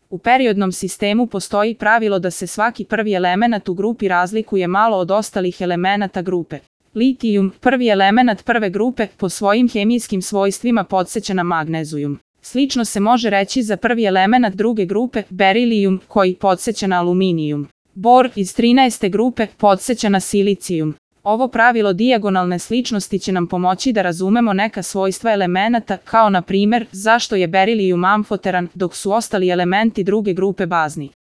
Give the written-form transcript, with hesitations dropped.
U periodnom sistemu postoji pravilo da se svaki prvi elemenat u grupi razlikuje malo od ostalih elemenata grupe. Litijum, prvi elemenat prve grupe, po svojim hemijskim svojstvima podseća na magnezijum. Slično se može reći za prvi elemenat druge grupe, berilijum, koji podseća na aluminijum. Bor iz 13. grupe podseća na silicijum. Ovo pravilo dijagonalne sličnosti će nam pomoći da razumemo neka svojstva elemenata, kao na primjer zašto je berilijum amfoteran, dok su ostali elementi druge grupe bazni.